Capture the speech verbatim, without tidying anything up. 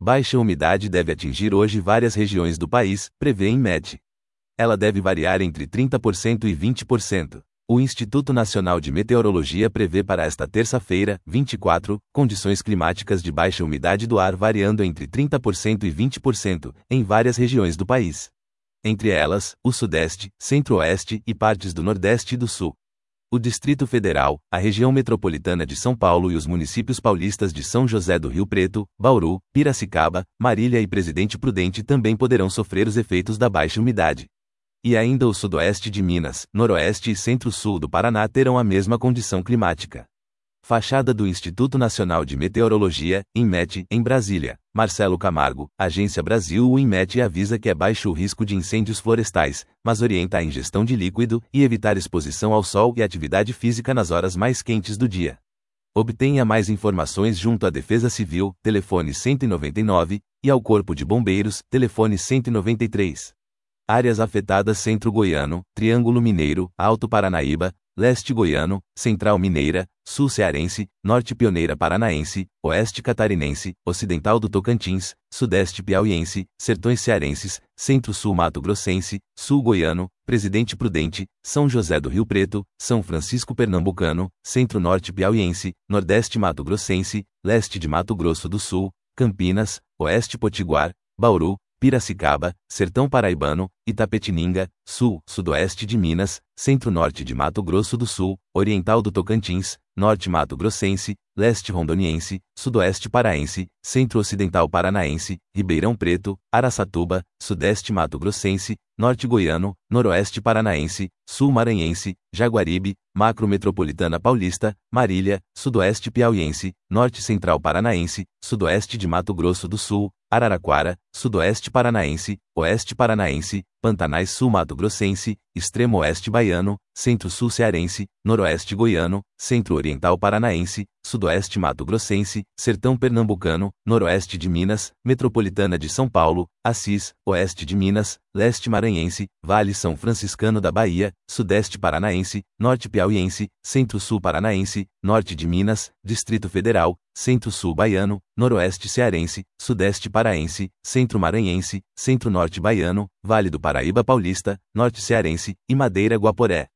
Baixa umidade deve atingir hoje várias regiões do país, prevê INMET. Ela deve variar entre trinta por cento e vinte por cento. O Instituto Nacional de Meteorologia prevê para esta terça-feira, vinte e quatro, condições climáticas de baixa umidade do ar variando entre trinta por cento e vinte por cento, em várias regiões do país. Entre elas, o Sudeste, Centro-Oeste e partes do Nordeste e do Sul. O Distrito Federal, a região metropolitana de São Paulo e os municípios paulistas de São José do Rio Preto, Bauru, Piracicaba, Marília e Presidente Prudente também poderão sofrer os efeitos da baixa umidade. E ainda o sudoeste de Minas, noroeste e centro-sul do Paraná terão a mesma condição climática. Fachada do Instituto Nacional de Meteorologia, INMET, em Brasília. Marcelo Camargo, Agência Brasil. O INMET avisa que é baixo o risco de incêndios florestais, mas orienta a ingestão de líquido e evitar exposição ao sol e atividade física nas horas mais quentes do dia. Obtenha mais informações junto à Defesa Civil, telefone cento e noventa e nove, e ao Corpo de Bombeiros, telefone cento e noventa e três. Áreas afetadas: Centro Goiano, Triângulo Mineiro, Alto Paranaíba, Leste Goiano, Central Mineira, Sul Cearense, Norte Pioneira Paranaense, Oeste Catarinense, Ocidental do Tocantins, Sudeste Piauiense, Sertões Cearenses, Centro-Sul Mato Grossense, Sul Goiano, Presidente Prudente, São José do Rio Preto, São Francisco Pernambucano, Centro-Norte Piauiense, Nordeste Mato Grossense, Leste de Mato Grosso do Sul, Campinas, Oeste Potiguar, Bauru, Piracicaba, Sertão Paraibano, Itapetininga, Sul, Sudoeste de Minas, Centro-Norte de Mato Grosso do Sul, Oriental do Tocantins, Norte Mato Grossense, Leste Rondoniense, Sudoeste Paraense, Centro-Ocidental Paranaense, Ribeirão Preto, Araçatuba, Sudeste Mato Grossense, Norte Goiano, Noroeste Paranaense, Sul Maranhense, Jaguaribe, Macro Metropolitana Paulista, Marília, Sudoeste Piauiense, Norte Central Paranaense, Sudoeste de Mato Grosso do Sul, Araraquara, Sudoeste Paranaense, Oeste Paranaense, Pantanais Sul Mato Grossense, Extremo Oeste Baiano, Centro-Sul Cearense, Noroeste Goiano, Centro-Oriental Paranaense, Sudoeste Mato Grossense, Sertão Pernambucano, Noroeste de Minas, Metropolitana de São Paulo, Assis, Oeste de Minas, Leste Maranhense, Vale São Franciscano da Bahia, Sudeste Paranaense, Norte Piauiense, Centro-Sul Paranaense, Norte de Minas, Distrito Federal, Centro-Sul Baiano, Noroeste Cearense, Sudeste Paraense, Centro Maranhense, Centro-Norte Baiano, Vale do Paraíba Paulista, Norte Cearense e Madeira Guaporé.